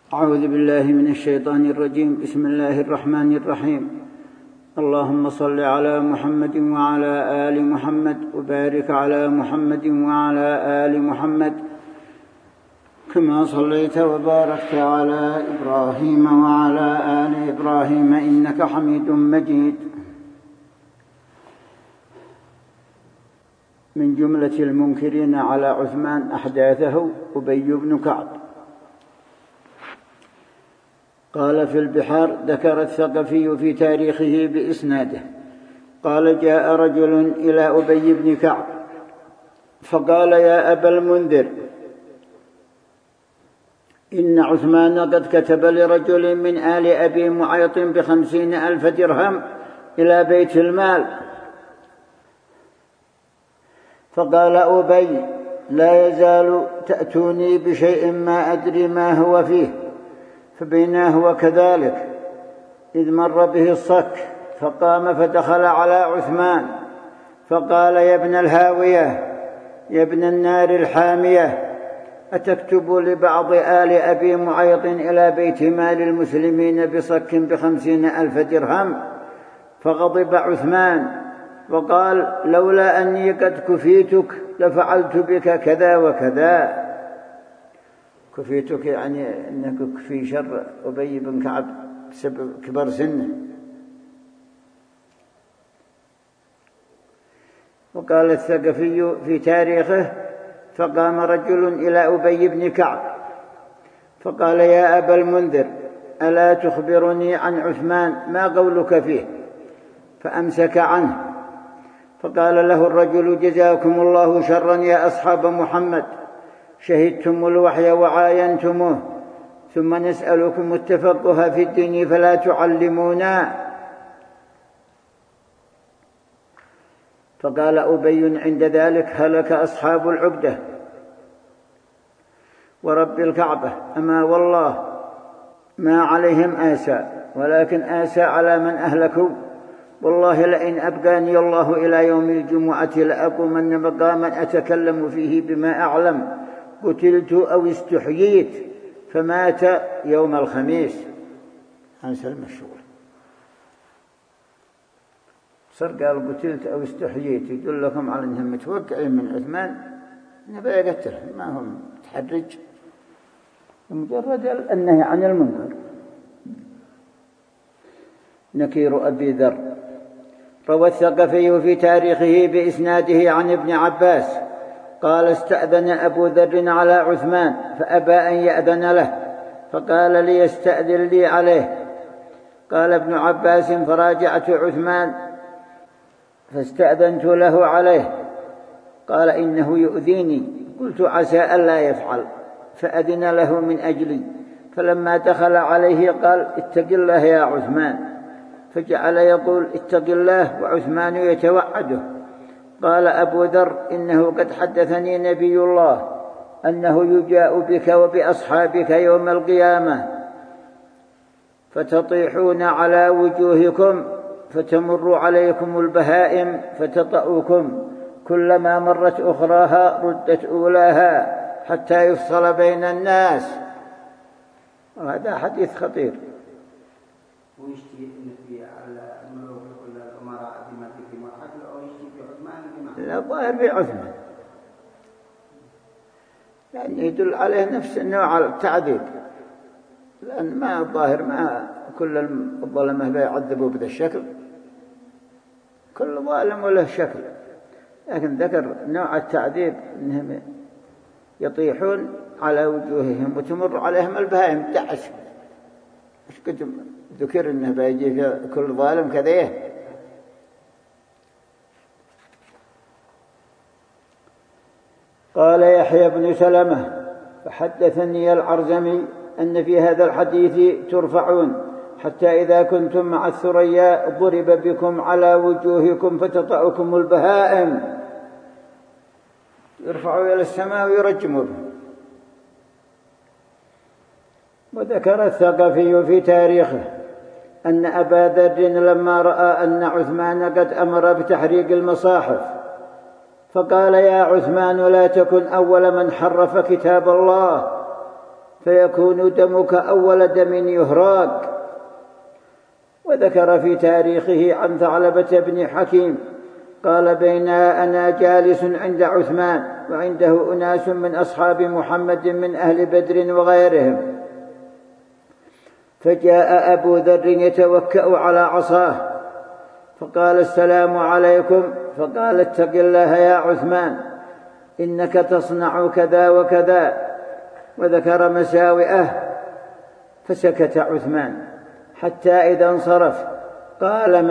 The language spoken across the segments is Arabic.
أعوذ بالله من الشيطان الرجيم. بسم الله الرحمن الرحيم. اللهم صل على محمد وعلى آل محمد وبارك على محمد وعلى آل محمد كما صليت وباركت على إبراهيم وعلى آل إبراهيم إنك حميد مجيد. من جملة المنكرين على عثمان أحداثه أبي بن كعب. قال في البحار: ذكر الثقفي في تاريخه بإسناده قال: جاء رجل إلى أبي بن كعب فقال: يا أبا المنذر، إن عثمان قد كتب لرجل من آل أبي معيط ب50,000 درهم إلى بيت المال. فقال أبي: لا يزال تأتوني بشيء ما أدري ما هو فيه. فبينا هو كذلك إذ مر به الصك، فقام فدخل على عثمان فقال: يا ابن الهاوية، يا ابن النار الحامية، أتكتب لبعض آل أبي معيط إلى بيت مال المسلمين بصك ب50,000 درهم؟ فغضب عثمان وقال: لولا أني قد كفيتك لفعلت بك كذا وكذا. كفيتك يعني أنك كفي شر أبي بن كعب بسبب كبر سنه. وقال الثقفي في تاريخه: فقام رجل إلى أبي بن كعب فقال: يا أبا المنذر، ألا تخبرني عن عثمان ما قولك فيه؟ فأمسك عنه. فقال له الرجل: جزاكم الله شرا يا أصحاب محمد، شهدتم الوحي وعاينتموه، ثم نسألكم التفقه في الدين فلا تعلمونا. فقال أبي عند ذلك: هلك أصحاب العقدة ورب الكعبة، أما والله ما عليهم آسى، ولكن آسى على من أهلكوا. والله لئن أبقاني الله إلى يوم الجمعة لأقومن مقاما أتكلم فيه بما أعلم، قتلت أو استحييت. فمات يوم الخميس. أنسى المشهور صار قال قتلت أو استحييت، يدل لكم على أنهم متوقعين من عثمان نبي يقتله، ما هم تحرج، مجرد النهي عن المنكر. نكير أبي ذر. روى الثقفي في تاريخه بإسناده عن ابن عباس قال: استأذن أبو ذر على عثمان فأبى أن يأذن له، فقال: ليستأذن لي عليه. قال ابن عباس: فراجعت عثمان فاستأذنت له عليه، قال: إنه يؤذيني. قلت: عسى ألا يفعل، فأذن له من أجلي. فلما دخل عليه قال: اتق الله يا عثمان، فجعل يقول: اتق الله، وعثمان يتوعده. قال أبو ذر: إنه قد حدثني نبي الله أنه يجاء بك وبأصحابك يوم القيامة فتطيحون على وجوهكم، فتمر عليكم البهائم فتطأكم، كلما مرت أخراها ردت أولاها حتى يفصل بين الناس. وهذا حديث خطير. لا، ظاهر بعثمان، يعني يدل عليه نفس النوع التعذيب، لأن ما الظاهر ما كل الظلمة بيعذبوا بهذا الشكل، كل ظالم وله شكل، لكن ذكر نوع التعذيب أنهم يطيحون على وجوههم وتمر عليهم البهائم تعش. مش قد ذكر أنه بيجي في كل ظالم كذا. قال يحيى بن سلمة: فحدثني العرزمي أن في هذا الحديث ترفعون حتى إذا كنتم مع الثريا ضرب بكم على وجوهكم فتطأكم البهائم، يرفعوا إلى السماء ويرجموا بهم. وذكر الثقفي في تاريخه أن أبا ذر لما رأى أن عثمان قد أمر بتحريق المصاحف فقال: يا عثمان، لا تكن أول من حرف كتاب الله، فيكون دمك أول دم يهراق. وذكر في تاريخه عن ثعلبة بن حكيم قال: بينا أنا جالس عند عثمان وعنده أناس من أصحاب محمد من أهل بدر وغيرهم، فجاء أبو ذر يتوكأ على عصاه فقال: السلام عليكم. فقال: اتق الله يا عثمان، إنك تصنع كذا وكذا، وذكر مساوئه. فسكت عثمان حتى إذا انصرف قال: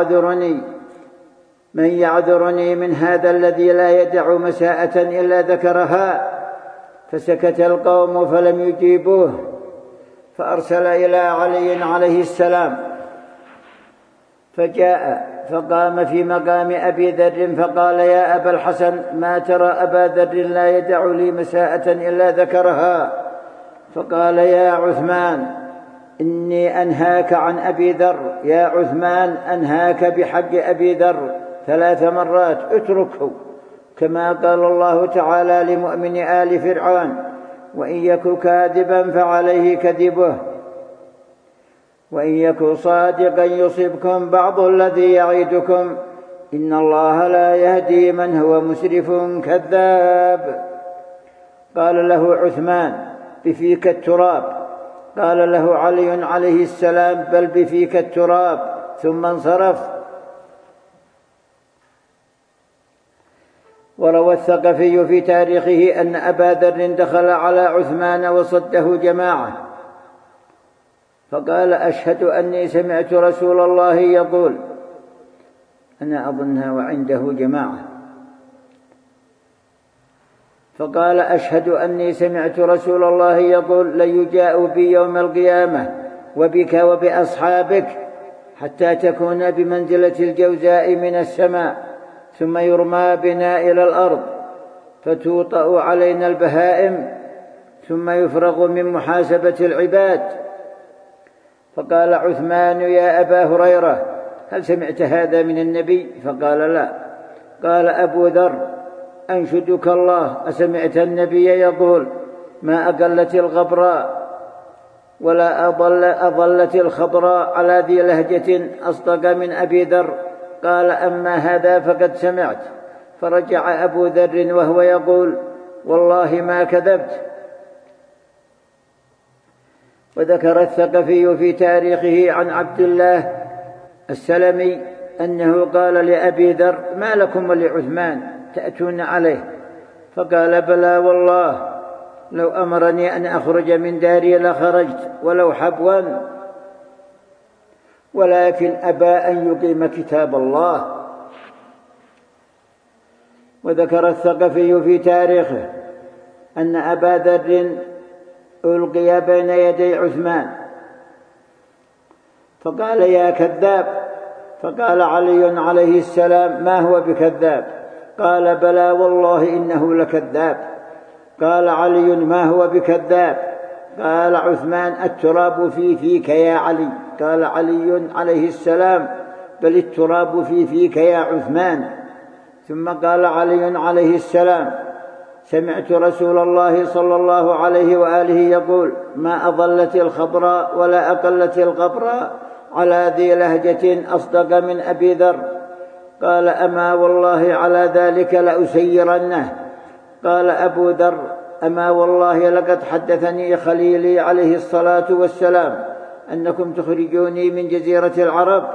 من يعذرني من هذا الذي لا يدع مساءة إلا ذكرها؟ فسكت القوم فلم يجيبوه، فأرسل إلى علي عليه السلام، فجاء فقام في مقام أبي ذر فقال: يا أبا الحسن، ما ترى أبا ذر لا يدع لي مساءة إلا ذكرها؟ فقال: يا عثمان، إني أنهاك عن أبي ذر. يا عثمان، أنهاك بحق أبي ذر 3 مرات، اتركه، كما قال الله تعالى لمؤمن آل فرعون: وإن يك كاذبا فعليه كذبه وإن يك صادقا يصبكم بعض الذي يعيدكم، إن الله لا يهدي من هو مسرف كذاب. قال له عثمان: بفيك التراب. قال له علي عليه السلام: بل بفيك التراب. ثم انصرف. وروى الثقفي في تاريخه أن أبا ذر دخل على عثمان وصده جماعة فقال: أشهد أني سمعت رسول الله يقول، أنا أظنها وعنده جماعة، فقال: أشهد أني سمعت رسول الله يقول: ليجاء بي يوم القيامة وبك وبأصحابك حتى تكون بمنزلة الجوزاء من السماء، ثم يرمى بنا إلى الأرض فتوطأ علينا البهائم، ثم يفرغ من محاسبة العباد. فقال عثمان: يا أبا هريرة، هل سمعت هذا من النبي؟ فقال: لا. قال أبو ذر: أنشدك الله، أسمعت النبي يقول: ما أقلت الغبراء ولا أضلت الخضراء على ذي لهجة أصدق من أبي ذر؟ قال: أما هذا فقد سمعت. فرجع أبو ذر وهو يقول: والله ما كذبت. وذكر الثقفي في تاريخه عن عبد الله السلمي أنه قال لأبي ذر: ما لكم ولعثمان تأتون عليه؟ فقال: بلى والله، لو أمرني أن أخرج من داري لخرجت ولو حبوا، ولكن أبى أن يقيم كتاب الله. وذكر الثقفي في تاريخه أن أبا ذر ألقي بين يدي عثمان فقال: يا كذاب. فقال علي عليه السلام: ما هو بكذاب؟ قال: بلى والله إنه لكذاب. قال علي: ما هو بكذاب؟ قال عثمان: التراب في فيك يا علي. قال علي عليه السلام: بل التراب في فيك يا عثمان. ثم قال علي عليه السلام: سمعت رسول الله صلى الله عليه وآله يقول: ما أضلت الخضراء ولا أقلت الغبراء على ذي لهجة أصدق من أبي ذر. قال: أما والله على ذلك لأسيرنه. قال أبو ذر: أما والله لقد حدثني خليلي عليه الصلاة والسلام أنكم تخرجوني من جزيرة العرب.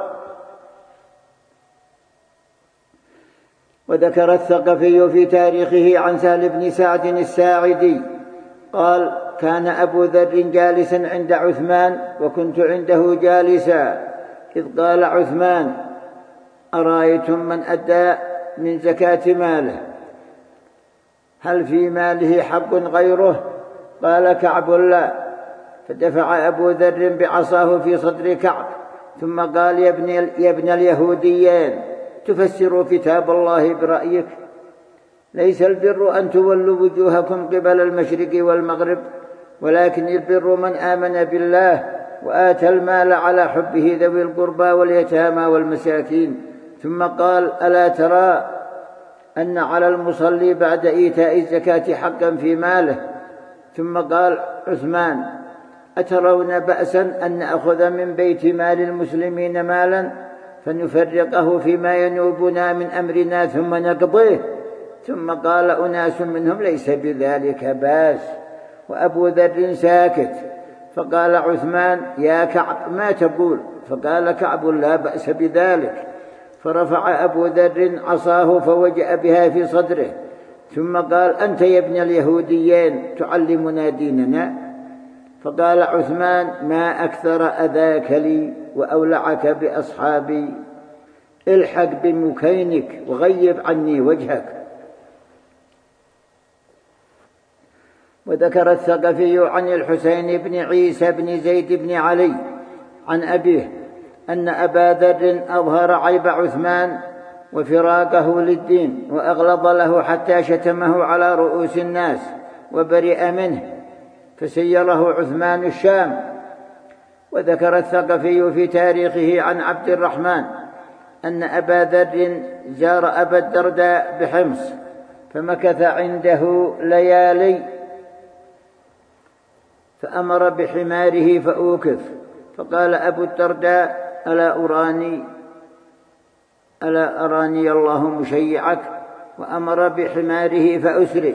وذكر الثقفي في تاريخه عن سهل بن سعد الساعدي قال: كان أبو ذر جالسا عند عثمان وكنت عنده جالسا، إذ قال عثمان: أرأيتم من أدى من زكاة ماله هل في ماله حق غيره؟ قال كعب: لا. فدفع أبو ذر بعصاه في صدر كعب ثم قال: يا ابن اليهوديين، تفسر كتاب الله برأيك؟ ليس البر أن تولوا وجوهكم قبل المشرق والمغرب، ولكن البر من آمن بالله وآتى المال على حبه ذوي القربى واليتامى والمساكين. ثم قال: ألا ترى أن على المصلي بعد إيتاء الزكاة حقا في ماله؟ ثم قال عثمان: أترون بأسا أن نأخذ من بيت مال المسلمين مالا فنفرقه فيما ينوبنا من أمرنا ثم نقضيه؟ ثم قال أناس منهم: ليس بذلك بأس. وأبو ذر ساكت. فقال عثمان: يا كعب ما تقول؟ فقال كعب: لا بأس بذلك. فرفع أبو ذر عصاه فوجأ بها في صدره، ثم قال: أنت يا ابن اليهوديين تعلمنا ديننا؟ فقال عثمان: ما أكثر أذاك لي وأولعك بأصحابي، الحق بمكينك وغيب عني وجهك. وذكر الثقفي عن الحسين بن عيسى بن زيد بن علي عن أبيه أن أبا ذر أظهر عيب عثمان وفراقه للدين وأغلظ له حتى شتمه على رؤوس الناس وبرئ منه، فسيره عثمان الشام. وذكر الثقفي في تاريخه عن عبد الرحمن أن أبا ذر زار أبا الدرداء بحمص فمكث عنده ليالي، فأمر بحماره فأوكف، فقال أبو الدرداء: ألا أراني الله مشيعك؟ وأمر بحماره فأسرج،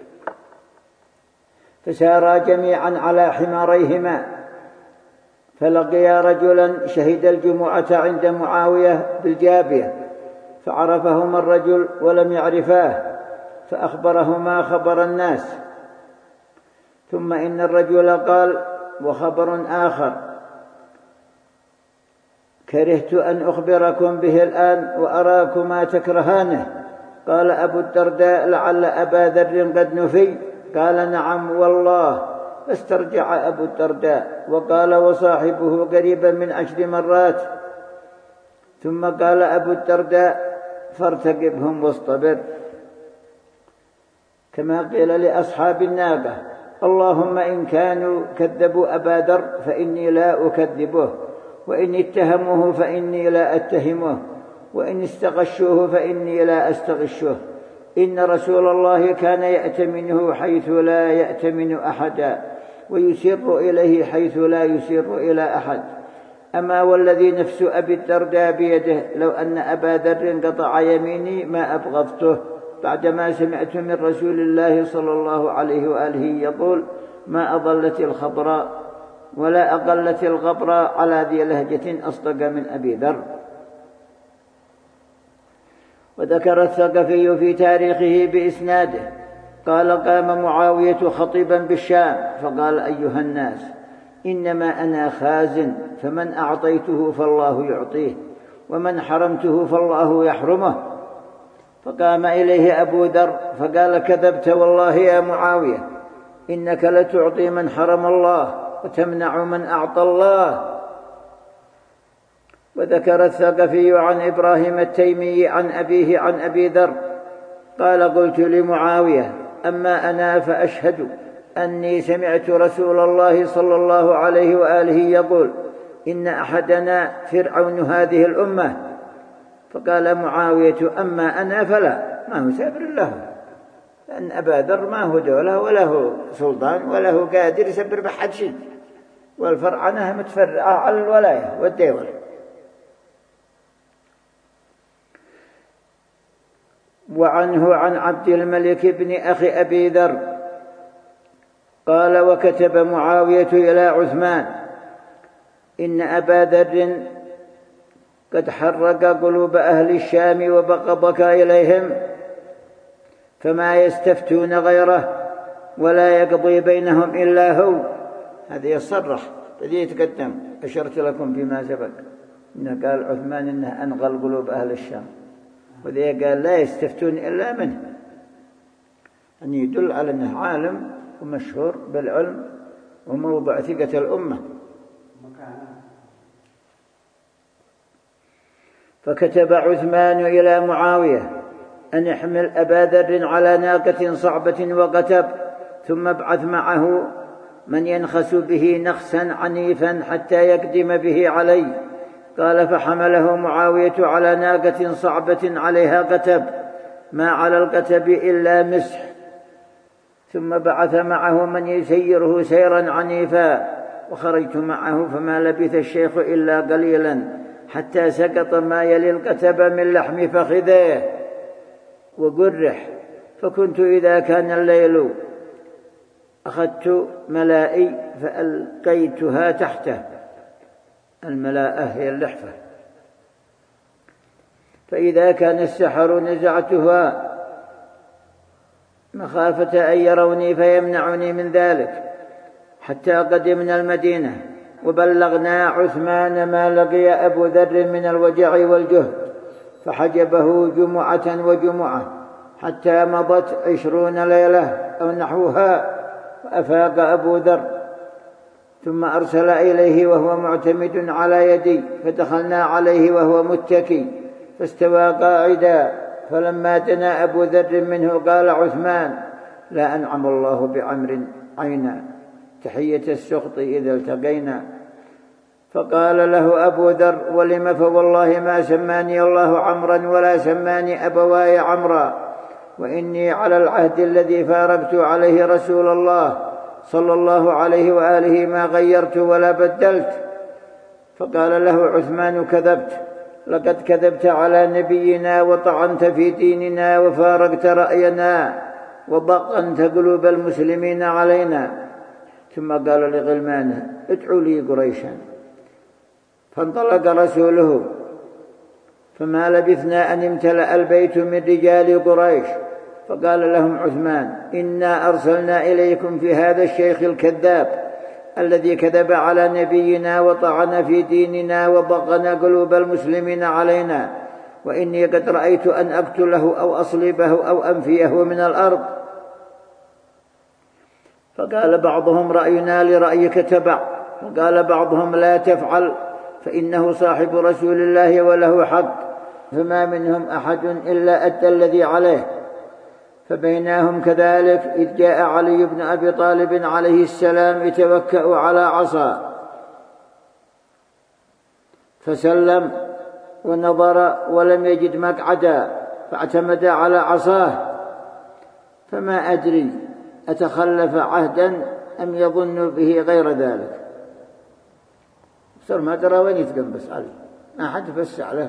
فسارا جميعا على حماريهما، فلقيا رجلا شهد الجمعة عند معاوية بالجابية، فعرفهما الرجل ولم يعرفاه، فأخبرهما خبر الناس. ثم إن الرجل قال: وخبر آخر كرهت أن أخبركم به الآن وأراكما تكرهانه. قال أبو الدرداء: لعل أبا ذر قد نفي. قال: نعم والله. فاسترجع أبو الدرداء وقال: وصاحبه قريبا من 10 مرات. ثم قال أبو الدرداء: فارتقبهم واصطبر، كما قيل لأصحاب الناقة: اللهم إن كانوا كذبوا أبا ذر فإني لا أكذبه، وإن اتهموه فإني لا أتهمه، وإن استغشوه فإني لا أستغشه. إن رسول الله كان يأتمنه حيث لا يأتمن أحدا، ويسر إليه حيث لا يسر إلى أحد. أما والذي نفس أبي الدرداء بيده لو أن أبا ذر قطع يميني ما أبغضته، بعدما سمعت من رسول الله صلى الله عليه وآله يقول: ما أضلت الخضراء ولا أقلت الغبراء على ذي لهجة أصدق من أبي ذر. وذكر الثقفي في تاريخه بإسناده قال: قام معاوية خطيبا بالشام فقال: أيها الناس، إنما أنا خازن، فمن أعطيته فالله يعطيه، ومن حرمته فالله يحرمه. فقام إليه أبو ذر فقال: كذبت والله يا معاوية، إنك لتعطي من حرم الله وتمنع من أعطى الله. وذكر الثقفي عن إبراهيم التيمي عن أبيه عن أبي ذر قال: قلت لمعاوية: أما أنا فأشهد أني سمعت رسول الله صلى الله عليه وآله يقول: إن أحدنا فرعون هذه الأمة. فقال معاوية: أما أنا فلا، ما هو سابر له، لأن أبا ذر ما هو دولة ولا هو سلطان ولا هو قادر يسبر بحد شيء، والفرعنة متفرعة على الولاية والدولة. وعنه عن عبد الملك بن أخي أبي ذر قال: وكتب معاوية إلى عثمان: إن أبا ذر قد حرق قلوب أهل الشام وبغضك إليهم، فما يستفتون غيره ولا يقضي بينهم إلا هو. هذا يصرح الذي يتقدم، أشرت لكم فيما سبق إنه قال عثمان إنه أنغل قلوب أهل الشام، وذي قال لا يستفتون إلا منه، أن يدل على أنه عالم ومشهور بالعلم وموضع ثقة الأمة. فكتب عثمان إلى معاوية أن يحمل أبا ذر على ناقة صعبة وقتب، ثم ابعث معه من ينخس به نخسا عنيفا حتى يقدم به علي. قال: فحمله معاوية على ناقة صعبة عليها قتب، ما على القتب إلا مسح، ثم بعث معه من يسيره سيرا عنيفا، وخرجت معه فما لبث الشيخ إلا قليلا حتى سقط ما يلي القتب من لحم فخذيه وقرح، فكنت إذا كان الليل أخذت ملائي فألقيتها تحته. الملاءة هي اللحفة. فإذا كان السحر نزعتها مخافة أن يروني فيمنعني من ذلك، حتى قدمنا المدينة وبلغنا عثمان ما لقي أبو ذر من الوجع والجهد، فحجبه جمعة وجمعة حتى مضت 20 ليلة أو نحوها، فأفاق أبو ذر، ثم أرسل إليه وهو معتمد على يدي، فدخلنا عليه وهو متكي فاستوى قاعدا، فلما دنا أبو ذر منه قال عثمان: لا أنعم الله بعمر عينا تحية السخط إذا التقينا. فقال له أبو ذر: ولم؟ فوالله ما سماني الله عمرا ولا سماني أبواي عمرا، وإني على العهد الذي فارقت عليه رسول الله صلى الله عليه وآله ما غيرت ولا بدلت. فقال له عثمان: كذبت، لقد كذبت على نبينا وطعنت في ديننا وفارقت رأينا وضقنت قلوب المسلمين علينا. ثم قال لغلمانه: ادعوا لي قريشا. فانطلق رسوله، فما لبثنا أن امتلأ البيت من رجال قريش. فقال لهم عثمان: إنا أرسلنا إليكم في هذا الشيخ الكذاب الذي كذب على نبينا وطعن في ديننا وضغن قلوب المسلمين علينا، وإني قد رأيت أن أقتله أو أصلبه أو أنفيه من الأرض. فقال بعضهم: رأينا لرأيك تبع. وقال بعضهم: لا تفعل، فإنه صاحب رسول الله وله حق، فما منهم أحد إلا أدى الذي عليه. فبينهم كذلك إذ جاء علي بن أبي طالب عليه السلام يتوكأ على عصا، فسلم ونظر ولم يجد مقعدا، فاعتمد على عصاه، فما أدري أتخلف عهدا أم يظن به غير ذلك. صار ما درى وين يتقنبس عليه، ما حد فسع له.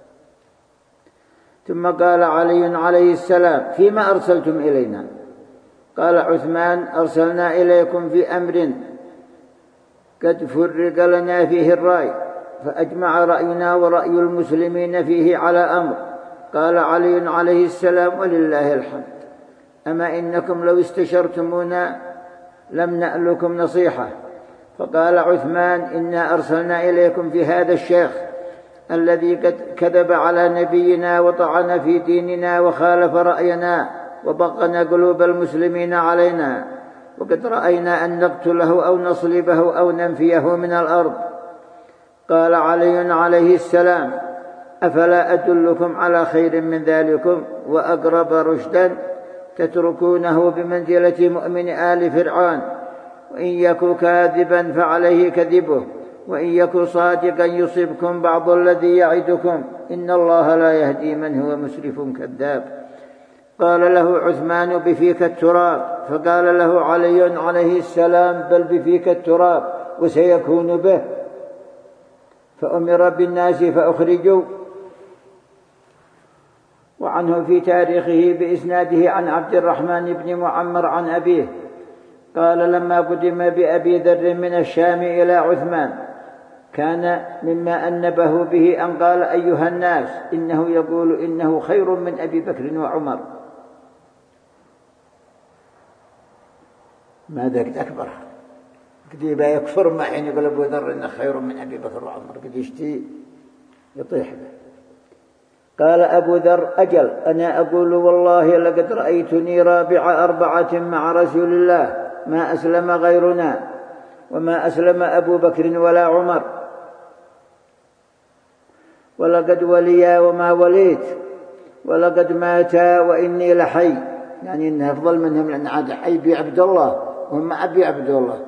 ثم قال علي عليه السلام: فيما أرسلتم إلينا؟ قال عثمان: أرسلنا إليكم في أمر قد فرق لنا فيه الرأي، فأجمع رأينا ورأي المسلمين فيه على أمر. قال علي عليه السلام: ولله الحمد، أما إنكم لو استشرتمونا لم نألكم نصيحة. فقال عثمان: إنا أرسلنا إليكم في هذا الشيخ الذي قد كذب على نبينا وطعن في ديننا وخالف رأينا وضغن قلوب المسلمين علينا، وقد رأينا أن نقتله أو نصلبه أو ننفيه من الأرض. قال علي عليه السلام: أفلا أدلكم على خير من ذلكم وأقرب رشدا تتركونه بمنزلة مؤمن آل فرعون، وإن يكن كاذبا فعليه كذبه، وإن يكن صادقا يصبكم بعض الذي يعدكم، إن الله لا يهدي من هو مسرف كذاب. قال له عثمان: بفيك التراب. فقال له علي عليه السلام: بل بفيك التراب وسيكون به. فأمر بالناس فأخرجوا. وعنه في تاريخه بإسناده عن عبد الرحمن بن معمر عن أبيه قال: لما قدم بأبي ذر من الشام إلى عثمان كان مما أنبه به أن قال: أيها الناس، إنه يقول إنه خير من أبي بكر وعمر. ماذا أكبر؟ قد يبقى يكفر ما حين يقول أبو ذر إنه خير من أبي بكر وعمر، قد يشتي يطيح به. قال أبو ذر: أجل، أنا أقول والله لقد رأيتني رابع 4 مع رسول الله، ما أسلم غيرنا، وما أسلم أبو بكر ولا عمر، ولقد وليا وما وليت، ولقد ماتا وإني لحي، يعني إنه أفضل منهم لأن عاد حي بعبد الله وهم أبي عبد الله.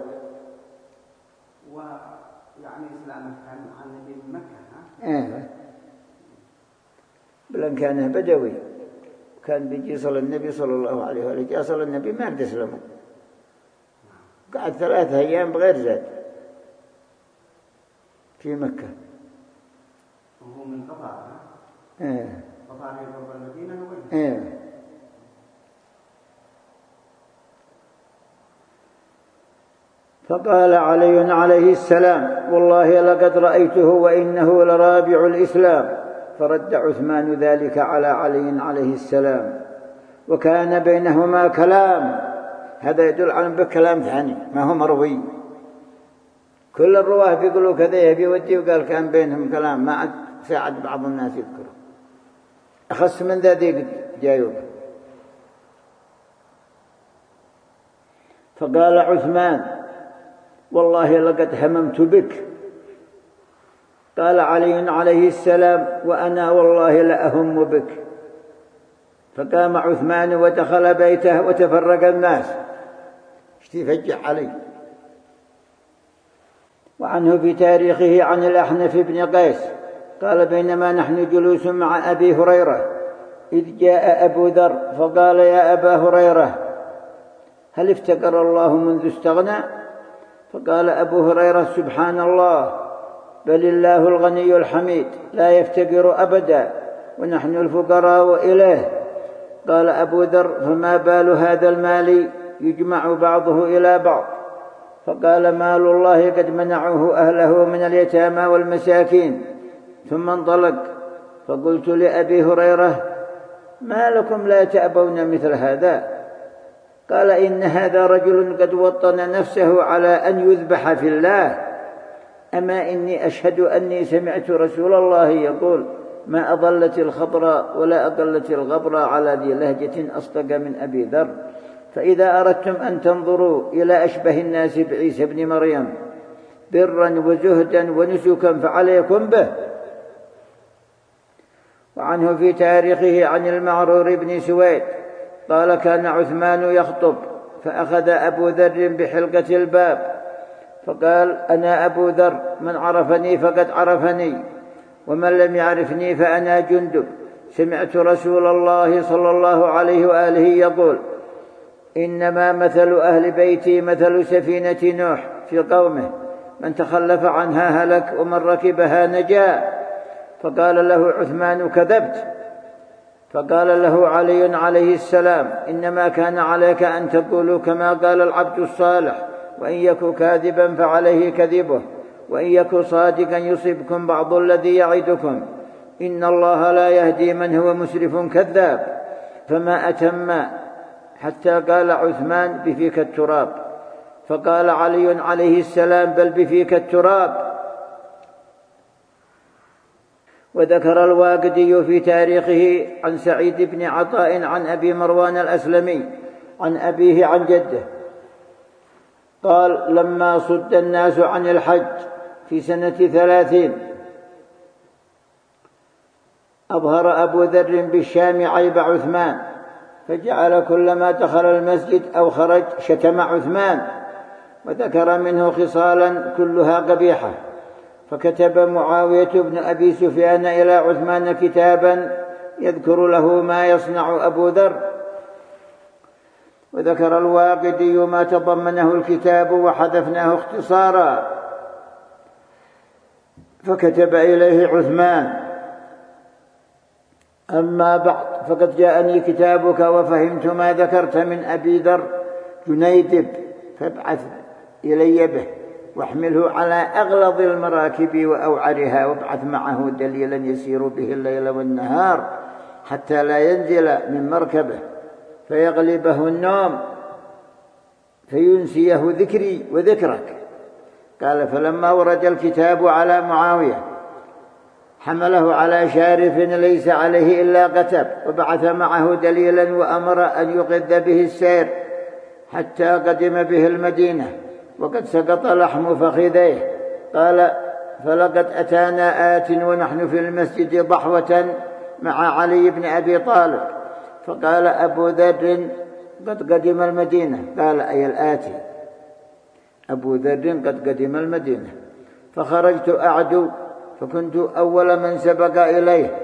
ويعني إسلامه كان عن نبي مكة، بل كان بدوي، كان بيجي يصل النبي صلى الله عليه وآله جاء صلى النبي ما قد أسلموا، قعد 3 أيام بغير زاد في مكة. وهو من قطار. قطار يقرب المدينة هو. فقال علي عليه السلام: والله لقد رأيته وإنه لرابع الإسلام. فرد عثمان ذلك على علي عليه السلام، وكان بينهما كلام. هذا يدل على بكلام ثاني ما هو مروي، كل الرواه بيقولوا كذا يبي ودي، وقال كان بينهم كلام، ما عاد ساعد بعض الناس يذكره أخص من ذا ذيك جايوب. فقال عثمان: والله لقد هممت بك. قال علي عليه السلام: وأنا والله لأهم بك. فقام عثمان ودخل بيته وتفرق الناس، اشتفجع علي. وعنه في تاريخه عن الأحنف بن قيس قال: بينما نحن جلوس مع أبي هريرة إذ جاء أبو ذر فقال: يا أبا هريرة، هل افتقر الله منذ استغنى؟ فقال أبو هريرة: سبحان الله، بل الله الغني الحميد لا يفتقر أبدا، ونحن الفقراء إليه. قال أبو ذر: فما بال هذا المال يجمع بعضه إلى بعض؟ فقال: مال الله قد منعه أهله من اليتامى والمساكين. ثم انطلق. فقلت لأبي هريرة: ما لكم لا تأبون مثل هذا؟ قال: إن هذا رجل قد وطن نفسه على أن يذبح في الله. أما إني أشهد أني سمعت رسول الله يقول: ما أضلت الخضراء ولا أضلت الغبراء على ذي لهجة أصدق من أبي ذر. فإذا أردتم أن تنظروا إلى أشبه الناس بعيسى بن مريم برا وزهدا ونسكا فعليكم به. وعنه في تاريخه عن المعرور بن سويد قال: كان عثمان يخطب فأخذ أبو ذر بحلقة الباب فقال: أنا أبو ذر، من عرفني فقد عرفني، ومن لم يعرفني فأنا جندب. سمعت رسول الله صلى الله عليه وآله يقول: إنما مثل أهل بيتي مثل سفينة نوح في قومه، من تخلف عنها هلك ومن ركبها نجا. فقال له عثمان: كذبت. فقال له علي عليه السلام: إنما كان عليك أن تقولوا كما قال العبد الصالح، وإن يك كاذبا فعليه كذبه، وإن يك صادقا يصبكم بعض الذي يعدكم، إن الله لا يهدي من هو مسرف كذاب. فما أتم حتى قال عثمان: بفيك التراب. فقال علي عليه السلام: بل بفيك التراب. وذكر الواقدي في تاريخه عن سعيد بن عطاء عن أبي مروان الأسلمي عن أبيه عن جده قال: لما صد الناس عن الحج في سنة 30 أظهر أبو ذر بالشام عيب عثمان، فجعل كلما دخل المسجد أو خرج شتم عثمان، وذكر منه خصالا كلها قبيحة. فكتب معاوية بن أبي سفيان إلى عثمان كتابا يذكر له ما يصنع أبو ذر. وذكر الواقدي ما تضمنه الكتاب وحذفناه اختصارا. فكتب إليه عثمان: أما بعد، فقد جاءني كتابك وفهمت ما ذكرت من أبي ذر جنيدب، فابعث إلي به واحمله على أغلظ المراكب وأوعرها، وابعث معه دليلا يسير به الليل والنهار حتى لا ينزل من مركبه فيغلبه النوم فينسيه ذكري وذكرك. قال: فلما ورد الكتاب على معاوية حمله على شارف ليس عليه إلا قتب، وبعث معه دليلا وأمر أن يقذ به السير حتى قدم به المدينة وقد سقط لحم فخذيه. قال: فلقد أتانا آت ونحن في المسجد ضحوة مع علي بن أبي طالب، فقال أبو ذر: قد قدم المدينة. قال: أي الآتي؟ أبو ذر: قد قدم المدينة. فخرجت أعدو، فكنت أول من سبق إليه،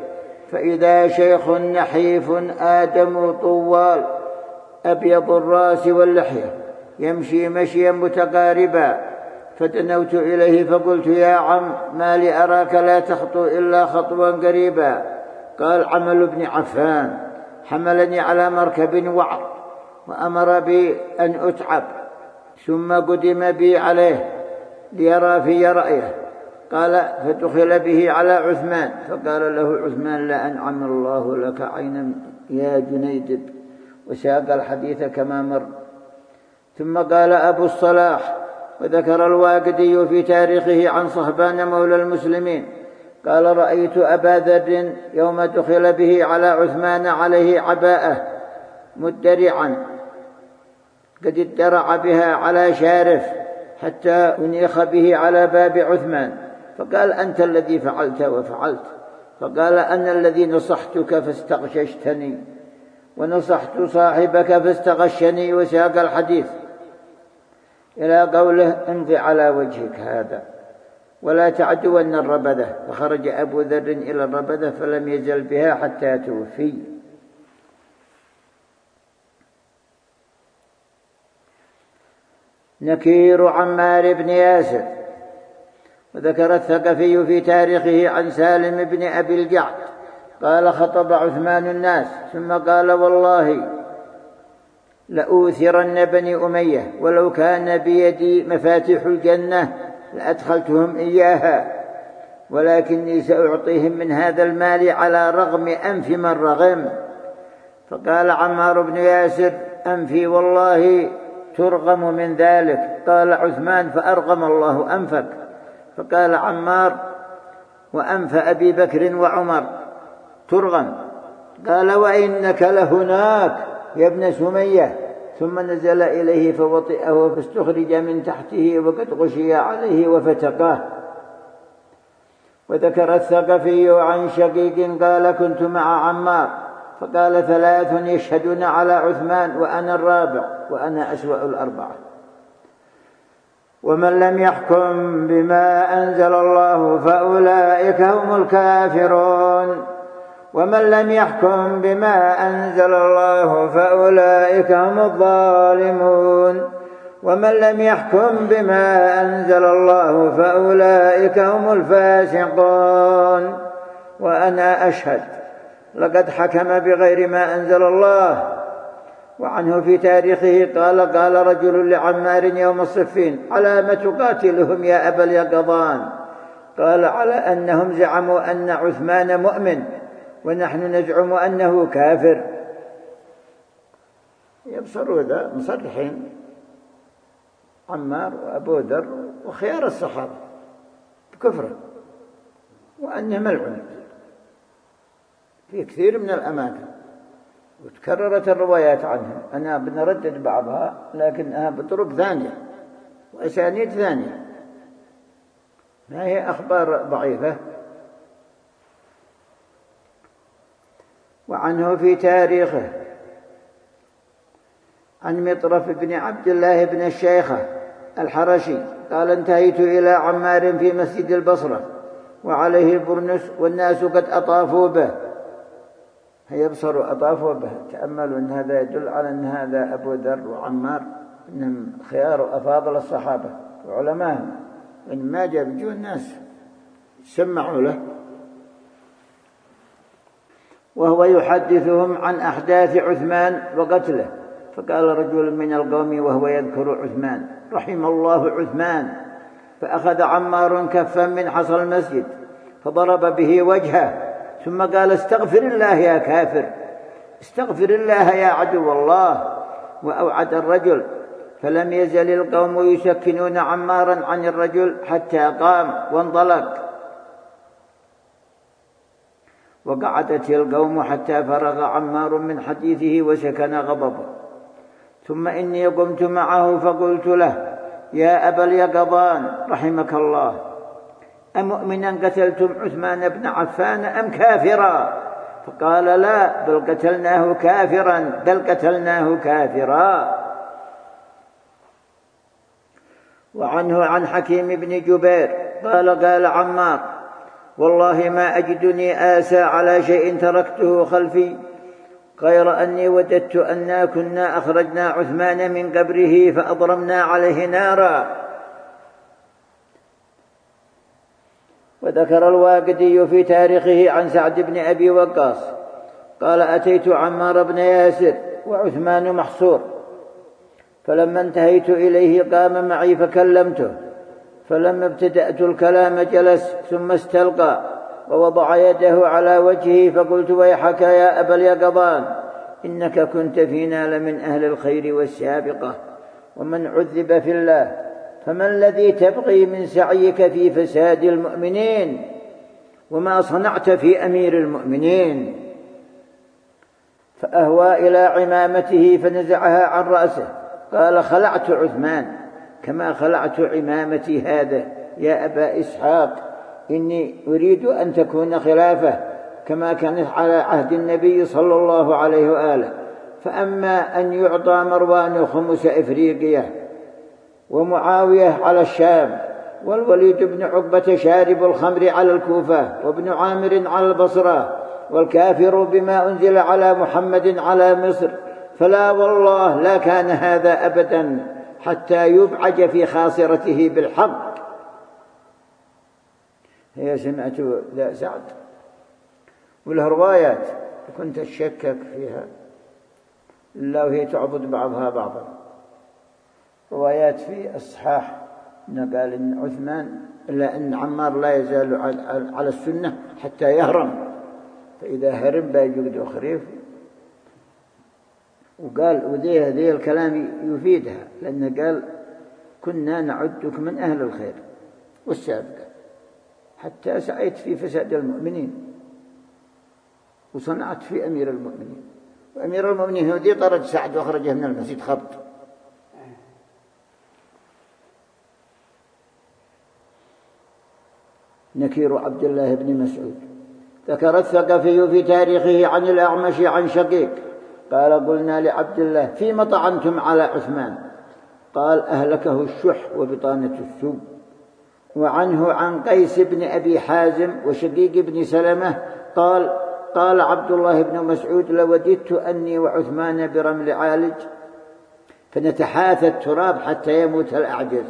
فإذا شيخ نحيف آدم طوال أبيض الرأس واللحية يمشي مشيا متقاربا، فدنوت إليه فقلت: يا عم، ما لي أراك لا تخطو إلا خطوا قريبا؟ قال: عمل ابن عفان حملني على مركب وعر وأمر بي أن أتعب، ثم قدم بي عليه ليرى في رأيه. قال: فدخل به على عثمان، فقال له عثمان: لا أنعم الله لك عينا يا جنيدب، وساق الحديث كما مر. ثم قال أبو الصلاح: وذكر الواقدي في تاريخه عن صهبان مولى المسلمين قال: رأيت أبا ذر يوم دخل به على عثمان عليه عباءة مدرعا قد ادرع بها على شارف حتى أنيخ به على باب عثمان، فقال: أنت الذي فعلت وفعلت. فقال: أنا الذي نصحتك فاستغششتني، ونصحت صاحبك فاستغشني، وساق الحديث إلى قوله: امضي على وجهك هذا ولا تعدون الربذة. فخرج أبو ذر إلى الربذة فلم يزل بها حتى توفي. نكير عمار بن ياسر. وذكر الثقفي في تاريخه عن سالم بن أبي الجعد قال: خطب عثمان الناس ثم قال: والله لأوثرن بني أمية، ولو كان بيدي مفاتيح الجنة لأدخلتهم إياها، ولكني سأعطيهم من هذا المال على رغم أنف من رغم. فقال عمار بن ياسر: أنفي والله ترغم من ذلك. قال عثمان: فأرغم الله أنفك. فقال عمار: وأنف أبي بكر وعمر ترغم. قال: وإنك لهناك يا ابن سمية. ثم نزل إليه فوطئه فاستخرج من تحته وقد غشي عليه وفتقاه. وذكر الثقفي عن شقيق قال: كنت مع عمار فقال: 3 يشهدون على عثمان وأنا الرابع وأنا أسوأ الأربعة. ومن لم يحكم بما أنزل الله فأولئك هم الكافرون، ومن لم يحكم بما أنزل الله فأولئك هم الظالمون، ومن لم يحكم بما أنزل الله فأولئك هم الفاسقون. وأنا أشهد لقد حكم بغير ما أنزل الله. وعنه في تاريخه قال رجل لعمار يوم الصفين: على ما تقاتلهم يا أبا اليقظان؟ قال: على أنهم زعموا أن عثمان مؤمن ونحن نزعم أنه كافر. يبصروا ذا مصرحين عمار وأبو ذر وخيار الصحابة بكفره وأنه ملعون في كثير من الأماكن، وتكررت الروايات عنهم. أنا بنردد بعضها لكنها بطرق ثانية وأسانيد ثانية، ما هي أخبار ضعيفة. وعنه في تاريخه عن مطرف بن عبد الله بن الشيخة الحرشي قال: انتهيت إلى عمار في مسجد البصرة وعليه البرنس والناس قد أطافوا به. يبصروا أطافوا به. تأملوا أن هذا يدل على أن هذا أبو ذر وعمار إنهم خيار أفاضل الصحابة وعلماهم، إن ما جاء بجوا الناس سمعوا له. وهو يحدثهم عن أحداث عثمان وقتله. فقال رجل من القوم وهو يذكر عثمان: رحم الله عثمان. فأخذ عمار كفا من حصى المسجد فضرب به وجهه، ثم قال: استغفر الله يا كافر، استغفر الله يا عدو الله. وأوعد الرجل، فلم يزل القوم يسكنون عمارا عن الرجل حتى قام وانطلق. وقعدت القوم حتى فرغ عمار من حديثه وسكن غضبه. ثم إني قمت معه فقلت له: يا أبا اليقظان رحمك الله، أمؤمنا قتلتم عثمان بن عفان أم كافرا؟ فقال: لا، بل قتلناه كافرا، بل قتلناه كافرا. وعنه عن حكيم بن جبير قال: قال عمار: والله ما أجدني آسى على شيء تركته خلفي غير أني وددت أنا كنا أخرجنا عثمان من قبره فأضرمنا عليه نارا. وذكر الواقدي في تاريخه عن سعد بن أبي وقاص قال أتيت عمار بن ياسر وعثمان محصور، فلما انتهيت إليه قام معي فكلمته، فلما ابتدأت الكلام جلس ثم استلقى ووضع يده على وجهه، فقلت ويحك يا أبا اليقظان إنك كنت فينا لمن أهل الخير والسابقة، ومن عذب في الله، فما الذي تبغي من سعيك في فساد المؤمنين وما صنعت في أمير المؤمنين؟ فأهوى إلى عمامته فنزعها عن رأسه، قال خلعت عثمان كما خلعت عمامتي هذا يا أبا إسحاق، إني أريد أن تكون خلافة كما كانت على عهد النبي صلى الله عليه وآله. فأما أن يعطى مروان خمس إفريقيا ومعاوية على الشام والوليد بن عقبة شارب الخمر على الكوفة وابن عامر على البصرة والكافر بما أنزل على محمد على مصر، فلا والله لا كان هذا أبدا حتى يبعج في خاصرته بالحق. هي سمعت ذا سعد وله روايات كنت أشكك فيها إلا وهي تعبد بعضها بعضا، روايات في الصحاح إنه قال إن عثمان إلا أن عمار لا يزال على السنة حتى يهرم، فإذا هرم بيجد خريف. وقال وذي الكلام يفيدها لأنه قال كنا نعدك من أهل الخير والسابقة حتى سعيت في فساد المؤمنين وصنعت في أمير المؤمنين، وأمير المؤمنين هو ذي طرد سعد وخرجه من المسجد خبط. نكير عبد الله بن مسعود. ذكر الثقفي في تاريخه عن الأعمش عن شقيق قال قلنا لعبد الله فيما طعنتم على عثمان؟ قال أهلكه الشح وبطانة السوء. وعنه عن قيس بن أبي حازم وشقيق بن سلمة قال عبد الله بن مسعود لوددت أني وعثمان برمل عالج فنتحاثى التراب حتى يموت الأعجز.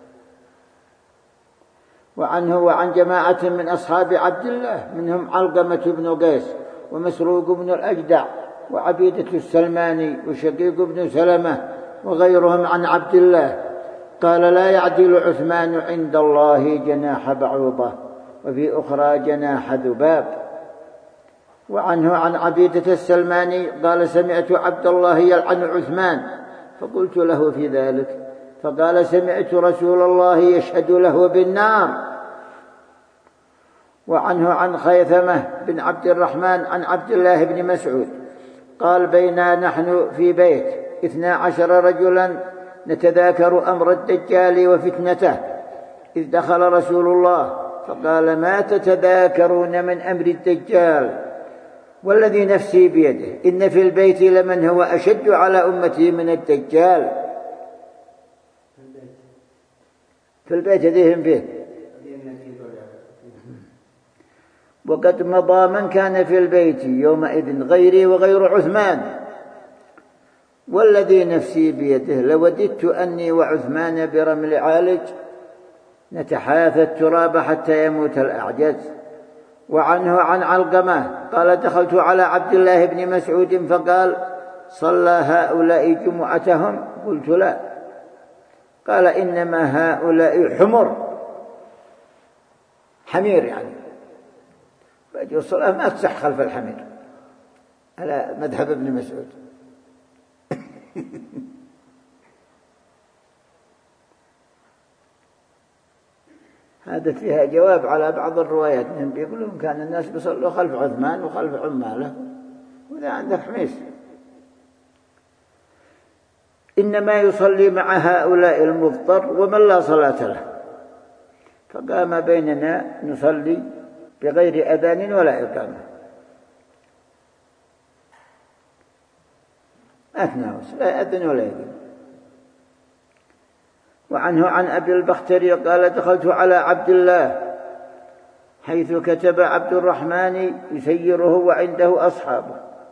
وعنه وعن جماعة من أصحاب عبد الله منهم علقمة بن قيس ومسروق بن الأجدع وعبيدة السلماني وشقيق بن سلمة وغيرهم عن عبد الله قال لا يعدل عثمان عند الله جناح بعوضة وفي أخرى جناح ذباب. وعنه عن عبيدة السلماني قال سمعت عبد الله يلعن عثمان فقلت له في ذلك فقال سمعت رسول الله يشهد له بالنار. وعنه عن خيثمة بن عبد الرحمن عن عبد الله بن مسعود قال بينا نحن في بيت 12 رجلا نتذاكر أمر الدجال وفتنته إذ دخل رسول الله فقال ما تتذاكرون من أمر الدجال والذي نفسي بيده إن في البيت لمن هو أشد على أمتي من الدجال. في البيت ذيهم فيه وقد مضى من كان في البيت يومئذ غيري وغير عثمان والذي نفسي بيده لوددت أني وعثمان برمل عالج نتحاثى التراب حتى يموت الأعجز. وعنه عن علقمة قال دخلت على عبد الله بن مسعود فقال صلى هؤلاء جمعتهم؟ قلت لا. قال إنما هؤلاء حمير يعني فأجل الصلاة ما تصح خلف الحمير على مذهب ابن مسعود. هذا فيها جواب على بعض الروايات منهم بيقولون كان الناس بيصلوا خلف عثمان وخلف عماله وذا عندك حميس. إنما يصلي مع هؤلاء المضطر ومن لا صلاة له فقام بيننا نصلي بغير أذان ولا إقامة أثناء لا أذن ولا إقامة. وعنه عن أبي البختري قال دخلت على عبد الله حيث كتب عبد الرحمن يسيره وعنده أصحابه.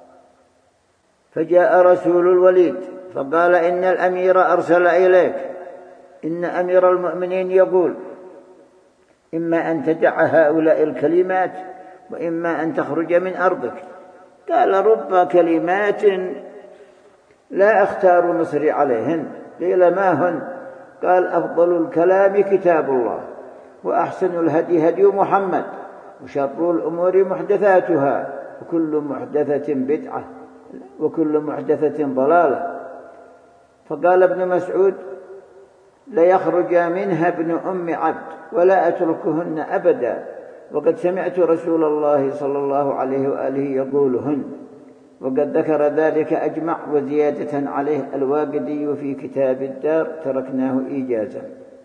فجاء رسول الوليد فقال: إن الأمير أرسل إليك، إن أمير المؤمنين يقول: إما أن تدع هؤلاء الكلمات وإما أن تخرج من أرضك. قال: رب كلمات لا أختار مصري عليهن. قيل: ما هن؟ قال: أفضل الكلام كتاب الله، وأحسن الهدي هدي محمد، وشر الأمور محدثاتها، وكل محدثة بدعة، وكل محدثة ضلالة. فقال ابن مسعود: ليخرج منها ابن أم عبد ولا أتركهن أبدا، وقد سمعت رسول الله صلى الله عليه وآله يقولهن. وقد ذكر ذلك أجمع وزيادة عليه الواقدي في كتاب الدار، تركناه إيجازا.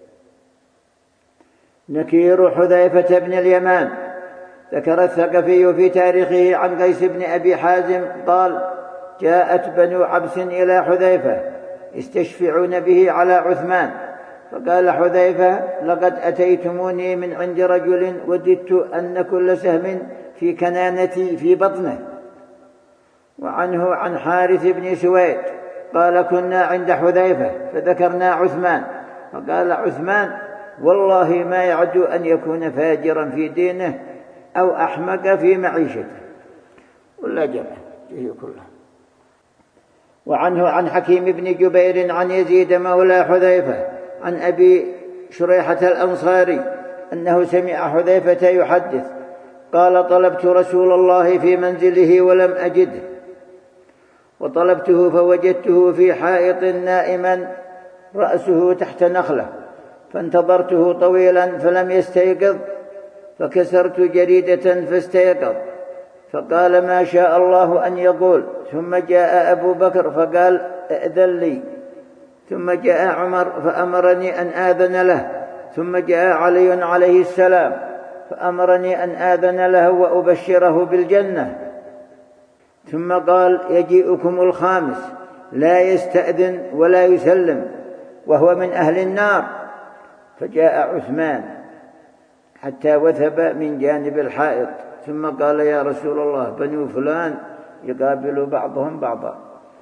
نكير حذيفة بن اليمان. ذكر الثقفي في تاريخه عن قيس بن أبي حازم قال: جاءت بنو عبس إلى حذيفة يستشفعون به على عثمان، فقال حذيفة: لقد أتيتموني من عند رجل وددت أن كل سهم في كنانتي في بطنه. وعنه عن حارث بن سويد قال: كنا عند حذيفة فذكرنا عثمان، فقال عثمان: والله ما يعد أن يكون فاجرا في دينه أو أحمق في معيشته. ولا جمع كلها. وعنه عن حكيم بن جبير عن يزيد مولى حذيفة عن أبي شريحة الأنصاري أنه سمع حذيفة يحدث قال: طلبت رسول الله في منزله ولم أجده، وطلبته فوجدته في حائط نائما رأسه تحت نخلة، فانتظرته طويلا فلم يستيقظ، فكسرت جريدة فاستيقظ، فقال: ما شاء الله أن يقول. ثم جاء أبو بكر فقال: ائذن لي. ثم جاء عمر فأمرني أن آذن له. ثم جاء علي عليه السلام فأمرني أن آذن له وأبشره بالجنة. ثم قال: يجيئكم الخامس لا يستأذن ولا يسلم وهو من أهل النار. فجاء عثمان حتى وثب من جانب الحائط، ثم قال: يا رسول الله، بنو فلان يقابل بعضهم بعضا.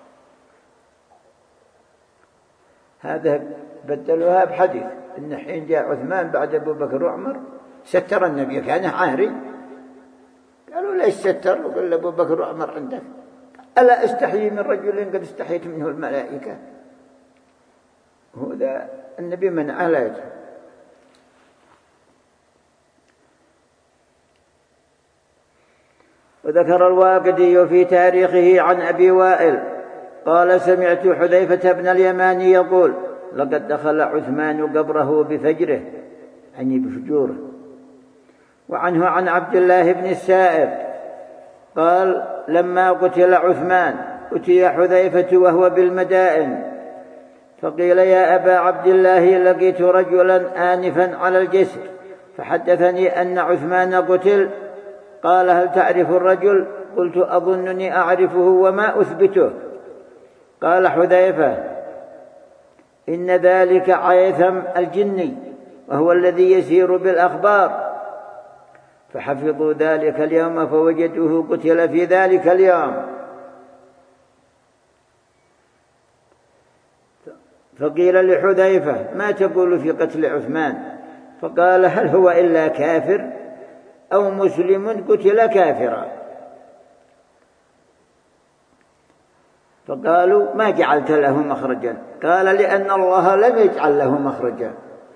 هذا بدلوها بحديث إن حين جاء عثمان بعد أبو بكر وعمر ستر النبي، كان عاري. قالوا: ليش ستر؟ وقال أبو بكر وعمر عندك، ألا استحيي من رجل قد استحيت منه الملائكة؟ هذا النبي من علاج. وذكر الواقدي في تاريخه عن أبي وائل قال: سمعت حذيفة بن اليمان يقول: لقد دخل عثمان قبره بفجره، يعني بفجوره. وعنه عن عبد الله بن السائب قال: لما قتل عثمان أتي حذيفة وهو بالمدائن، فقيل: يا أبا عبد الله، لقيت رجلا آنفا على الجسر فحدثني أن عثمان قتل. قال: هل تعرف الرجل؟ قلت: أظنني أعرفه وما أثبته. قال حذيفة: إن ذلك عيثم الجني، وهو الذي يسير بالأخبار. فحفظوا ذلك اليوم فوجدوه قتل في ذلك اليوم. فقيل لحذيفة: ما تقول في قتل عثمان؟ فقال: هل هو إلا كافر أو مسلم قتل كافرا؟ فقالوا: ما جعلت له مخرجا؟ قال: لأن الله لم يجعل له مخرجا.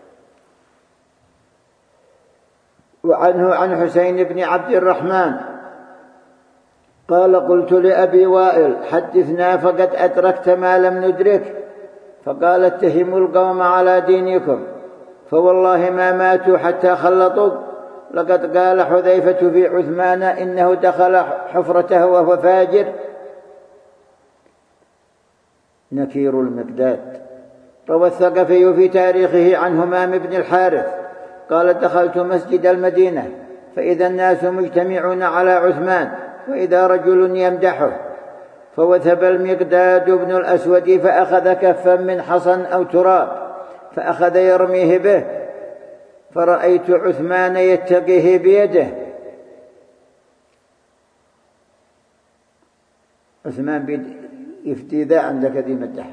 وعنه عن حسين بن عبد الرحمن قال: قلت لأبي وائل: حدثنا فقد أدركت ما لم ندرك. فقال: اتهموا القوم على دينكم، فوالله ما ماتوا حتى خلطوا. لقد قال حذيفة في عثمان: إنه دخل حفرته وهو فاجر. نكير المقداد. روى الثقفي في تاريخه عن همام بن الحارث قال: دخلت مسجد المدينة فإذا الناس مجتمعون على عثمان، وإذا رجل يمدحه، فوثب المقداد بن الأسود فأخذ كفا من حصن أو تراب فأخذ يرميه به، فرأيت عثمان يتقيه بيده. عثمان يفتي ذا عندك ذي مدح.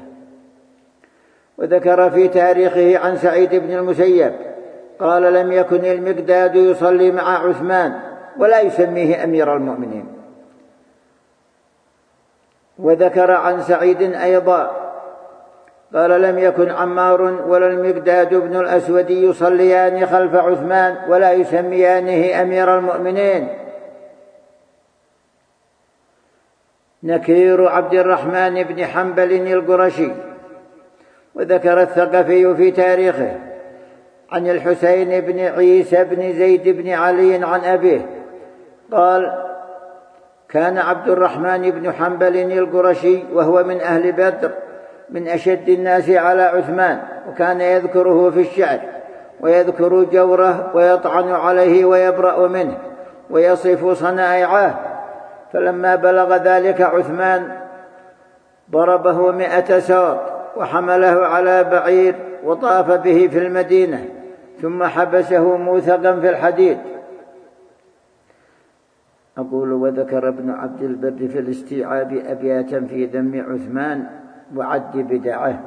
وذكر في تاريخه عن سعيد بن المسيب قال لم يكن المقداد يصلي مع عثمان ولا يسميه أمير المؤمنين. وذكر عن سعيد أيضا قال لم يكن عمار ولا المقداد بن الأسود يصليان خلف عثمان ولا يسميانه أمير المؤمنين. نكير عبد الرحمن بن حنبل القرشي. وذكر الثقفي في تاريخه عن الحسين بن عيسى بن زيد بن علي عن أبيه قال كان عبد الرحمن بن حنبل القرشي وهو من أهل بدر من أشد الناس على عثمان، وكان يذكره في الشعر ويذكر جوره ويطعن عليه ويبرأ منه ويصف صنائعه. فلما بلغ ذلك عثمان ضربه 100 سوط وحمله على بعير وطاف به في المدينة ثم حبسه موثقا في الحديد. أقول وذكر ابن عبد البر في الاستيعاب أبياتا في ذم عثمان وعد بدعه.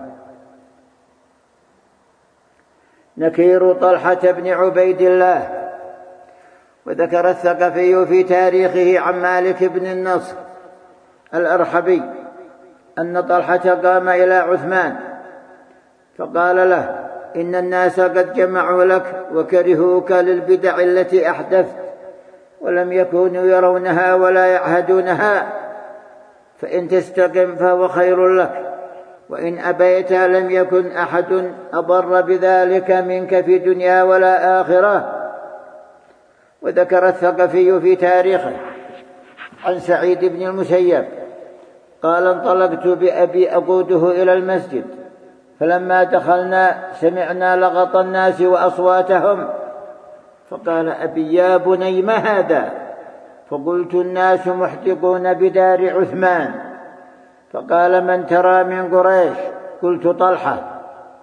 نكير طلحة بن عبيد الله. وذكر الثقفي في تاريخه عن مالك بن النصر الأرحبي أن طلحة قام إلى عثمان فقال له إن الناس قد جمعوا لك وكرهوك للبدع التي أحدثت ولم يكونوا يرونها ولا يعهدونها، فإن تستقم فهو خير لك، وإن أبيت لم يكن أحد أضر بذلك منك في دنيا ولا آخرة. وذكر الثقفي في تاريخه عن سعيد بن المسيب قال انطلقت بأبي أقوده إلى المسجد فلما دخلنا سمعنا لغط الناس وأصواتهم فقال أبي يا بني ما هذا؟ فقلت الناس محدقون بدار عثمان. فقال من ترى من قريش؟ قلت طلحة.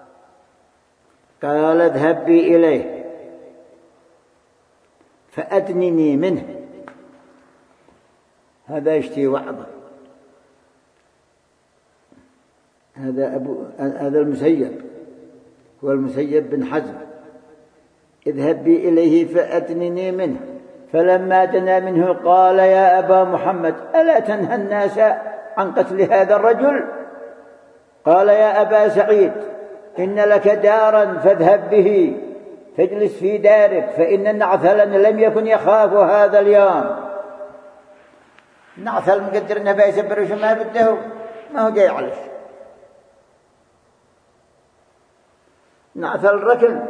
قال اذهب بي إليه فأدنني منه. هذا يشتي وعظه. هذا المسيب هو المسيب بن حزم. اذهب بي إليه فأدنني منه. فلما دنا منه قال يا أبا محمد ألا تنهى الناس عن قتل هذا الرجل؟ قال يا أبا سعيد إن لك دارا فاذهب به فاجلس في دارك، فإن النعثل لم يكن يخاف هذا اليوم. النعثل مقدر انه بيسبر وش ما بده، ما هو جاي علش. نعثل ركن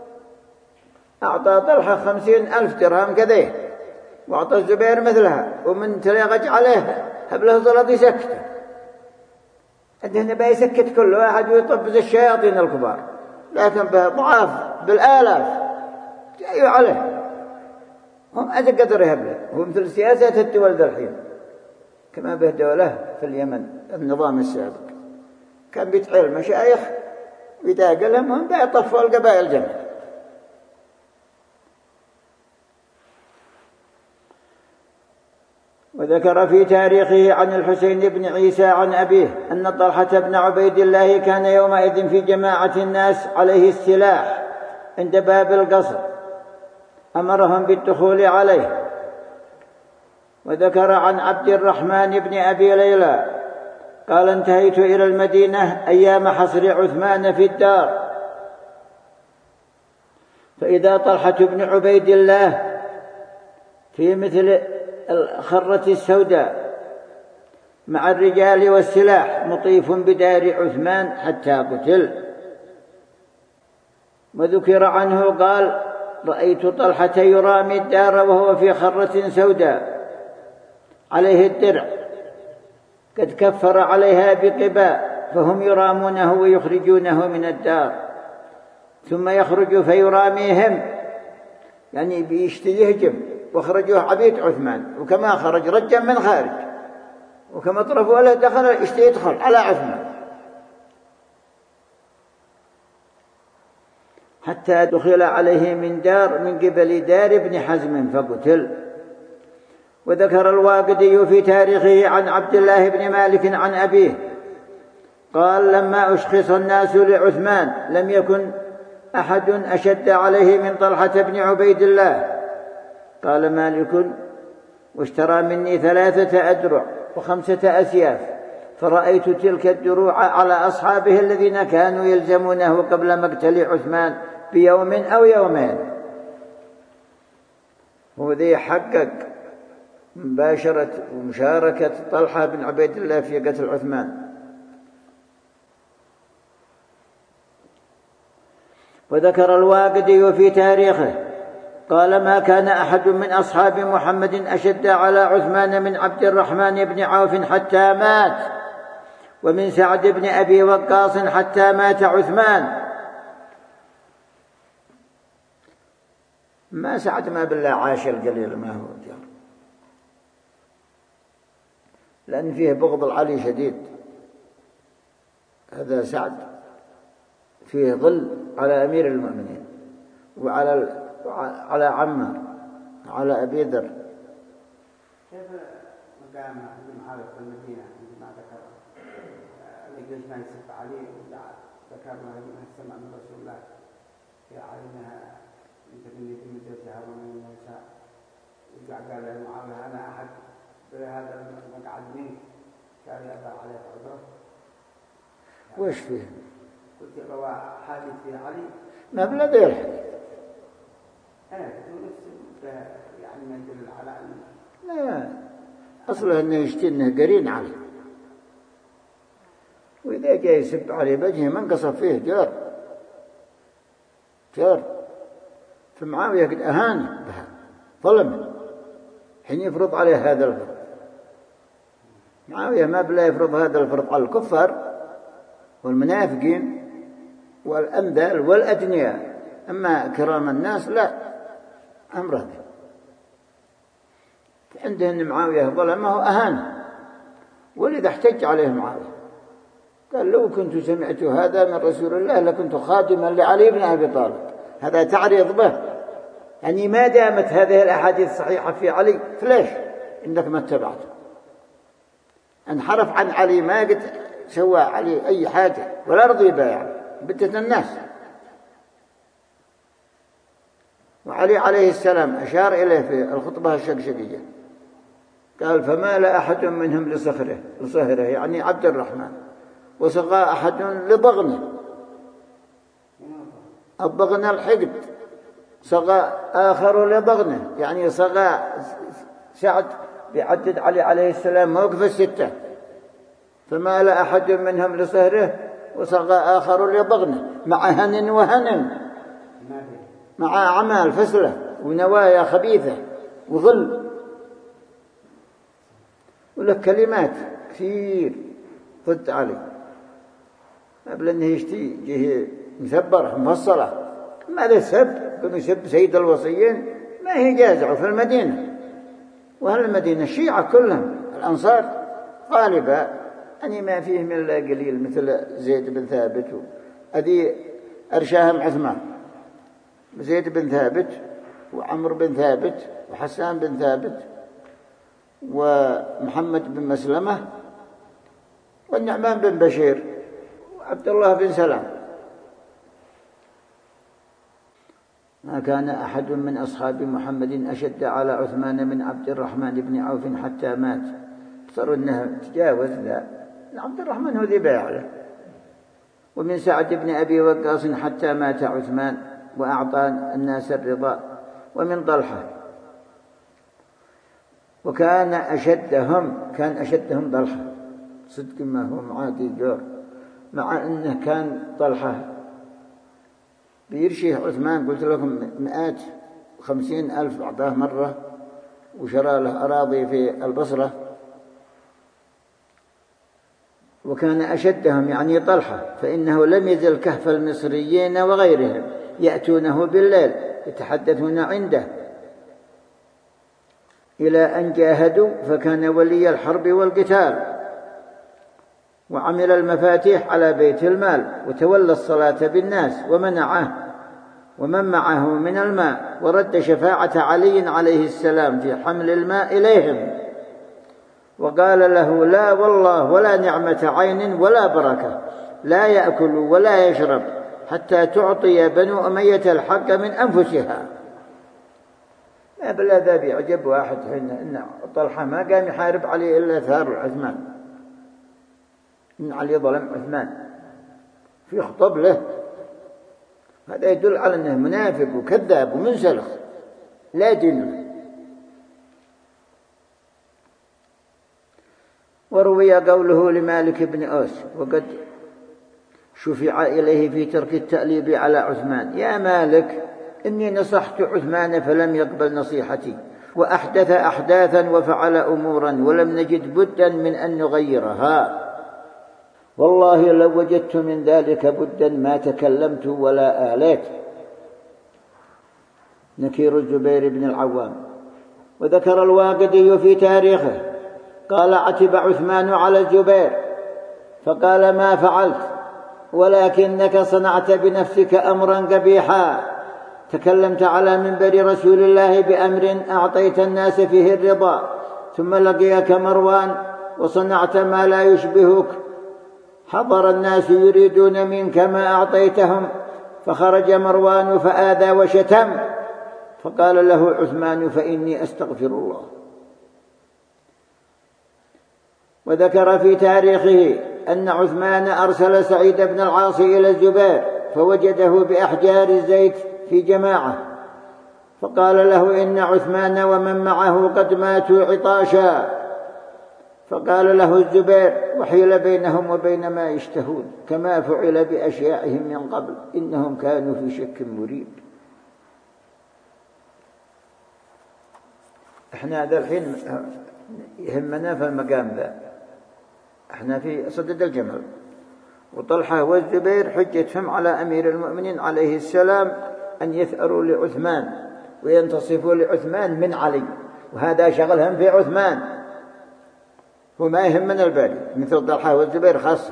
أعطى طلحة 50,000 درهم كذا، وأعطى الزبير مثلها، ومن تلغج عليه هبله صلاة يسكت. عندنا بيسكت كل واحد ويطبز الشياطين الكبار، لكن بضعاف بالآلاف جايوا عليه. هم أجل قدر يهبله. هو مثل سياسة الدول ذا الحين كما به دولة في اليمن النظام السابق كان بيتعيل مشايخ وإذا قلهم هم بيطفوا القبائل جميع. وذكر في تاريخه عن الحسين بن عيسى عن أبيه أن طلحة بن عبيد الله كان يومئذ في جماعة الناس عليه السلاح عند باب القصر، أمرهم بالدخول عليه. وذكر عن عبد الرحمن بن أبي ليلى قال انتهيت إلى المدينة أيام حصر عثمان في الدار، فإذا طلحة بن عبيد الله في مثل الخرة السوداء مع الرجال والسلاح مطيف بدار عثمان حتى قتل. وذكر عنه قال رأيت طلحة يرامي الدار وهو في خرة سوداء عليه الدرع قد كفر عليها بقباء، فهم يرامونه ويخرجونه من الدار، ثم يخرج فيراميهم، يعني بيشتهجم، واخرجوه عبيد عثمان، وكما خرج رجا من خارج، وكما طرفوا له دخل يدخل على عثمان حتى دخل عليه من قبل دار ابن حزم فقتل. وذكر الواقدي في تاريخه عن عبد الله بن مالك عن أبيه قال: لما أشخص الناس لعثمان لم يكن أحد أشد عليه من طلحة بن عبيد الله. قال مالك: واشترى مني 3 أدرع و5 أسياف، فرأيت تلك الدروع على أصحابه الذين كانوا يلزمونه قبل مقتل عثمان بيوم أو يومين. وذي حقق مباشرة ومشاركة طلحة بن عبيد الله في قتل عثمان. وذكر الواقدي في تاريخه قال: ما كان أحد من أصحاب محمد أشد على عثمان من عبد الرحمن بن عوف حتى مات، ومن سعد بن أبي وقاص حتى مات عثمان. ما سعد ما بالله عاش القليل ما هو جار، لأن فيه بغض العلي شديد. هذا سعد فيه ظل على أمير المؤمنين وعلى عمه على أبي ذر. كيف مقام ابن معاوية في المدينة ما ذكر ليش ما يسب عليه ذكرنا ما سمع من رسول الله يا علينا أنت بني في مجلس هارون من النساء، قال له معاوية: أنا أحد بهذا المقعد منك، كان يأبى عليه عذره. وش فيه؟ قلت روى حادث في علي ما بلده الحديث. يعني ما يدل على أن لا، أصله أنه يشتي أنه قرين عليه، وإذا جاء يسب عليه بجهه ما انقصف فيه جار. فمعاوية قد أهانه بها ظلم حين يفرض عليه هذا الفرض. معاوية ما بلا يفرض هذا الفرض على الكفار والمنافقين والأمثال والأدنياء، أما كرام الناس لا أمر هذا. عنده أن معاوية ظلمه أهانه، ولذا احتج عليه معاوية قال: لو كنت سمعت هذا من رسول الله لكنت خادما لعلي بن أبي طالب. هذا تعريض به، يعني ما دامت هذه الأحاديث صحيحة في علي فليش إنك ما اتبعته؟ انحرف عن علي، ما قد سوى علي أي حاجة ولا رضي بايع بدة الناس. وعلي عليه السلام أشار إليه في الخطبة الشقشقية قال: فمال أحد منهم لصهره يعني عبد الرحمن، وصغى أحد لضغنه. الضغن الحقد، صغى آخر لضغنه، يعني صغى سعد بيعدد علي عليه السلام موقف 6. فمال أحد منهم لصهره وصغى آخر لضغنه، مع هن وهن، مع أعمال فسلة ونوايا خبيثة وظل. ولك كلمات كثير ضد علي قبل أنه يشتي جه مثبرة مفصلة. ماذا السب؟ يسب سيد الوصيين ما هي جازعه في المدينة، وهل المدينة الشيعة كلهم الأنصار غالبا، يعني ما فيه من قليل مثل زيد بن ثابت هذه أرشاهم عثمان، زيد بن ثابت وعمر بن ثابت وحسان بن ثابت ومحمد بن مسلمة والنعمان بن بشير وعبد الله بن سلام. ما كان أحد من أصحاب محمد أشد على عثمان من عبد الرحمن بن عوف حتى مات. صار أنه تجاوز ذا، عبد الرحمن هو ذي بايع له. ومن سعد بن أبي وقاص حتى مات عثمان وأعطى الناس الرضا. ومن طلحة وكان أشدهم طلحة صدق ما هو معادي جور، مع أنه كان طلحة بيرشيه عثمان قلت لكم 150,000 أعطاه مرة، وشرى له أراضي في البصرة. وكان أشدهم يعني طلحة، فإنه لم يزل كهف المصريين وغيرهم يأتونه بالليل يتحدثون عنده إلى أن جاهدوا، فكان ولي الحرب والقتال، وعمل المفاتيح على بيت المال، وتولى الصلاة بالناس ومنعه ومن معه من الماء، ورد شفاعة علي عليه السلام في حمل الماء إليهم، وقال له: لا والله ولا نعمة عين ولا بركة، لا يأكل ولا يشرب حتى تعطي بنو أمية الحق من أنفسها. بلا ذا بيعجب واحد حين إن طلحة ما قام يحارب عليه إلا ثار عثمان، إن علي ظلم عثمان في خطب له. هذا يدل على أنه منافق وكذاب ومنسلخ لا دين له. وروي قوله لمالك بن أوس وقد شفع إليه في ترك التأليب على عثمان: يا مالك، إني نصحت عثمان فلم يقبل نصيحتي، وأحدث أحداثا وفعل أمورا ولم نجد بدا من أن نغيرها، والله لو وجدت من ذلك بدا ما تكلمت ولا آليت. نكير الزبير بن العوام. وذكر الواقدي في تاريخه قال: عتب عثمان على الزبير فقال: ما فعلت، ولكنك صنعت بنفسك أمرا قبيحا، تكلمت على منبر رسول الله بأمر أعطيت الناس فيه الرضا، ثم لقيك مروان وصنعت ما لا يشبهك، حضر الناس يريدون منك ما أعطيتهم، فخرج مروان فآذى وشتم، فقال له عثمان: فإني أستغفر الله. وذكر في تاريخه أن عثمان أرسل سعيد بن العاص إلى الزبير فوجده بأحجار الزيت في جماعة، فقال له: إن عثمان ومن معه قد ماتوا عطاشا. فقال له الزبير: وحيل بينهم وبين ما يشتهون، كما فعل بأشياعهم من قبل، إنهم كانوا في شك مريب. احنا هذا الحين يهمنا في المقام ذا، احنا في صدد الجمل، وطلحة والزبير حجتهم على أمير المؤمنين عليه السلام أن يثأروا لعثمان وينتصفوا لعثمان من علي، وهذا شغلهم في عثمان وما يهمنا الباقي، مثل طلحة والزبير خاصة،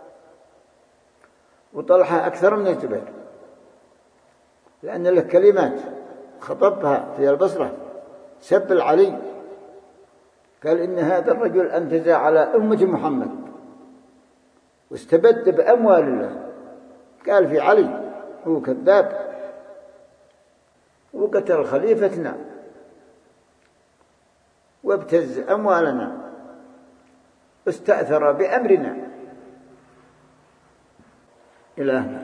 وطلحة أكثر من الزبير لأن له كلمات خطبها في البصرة سب العلي، قال: إن هذا الرجل انتزع على أمة محمد واستبد بأموال الله، قال في علي هو كذاب، وقتل خليفتنا وابتز أموالنا واستأثر بأمرنا إلى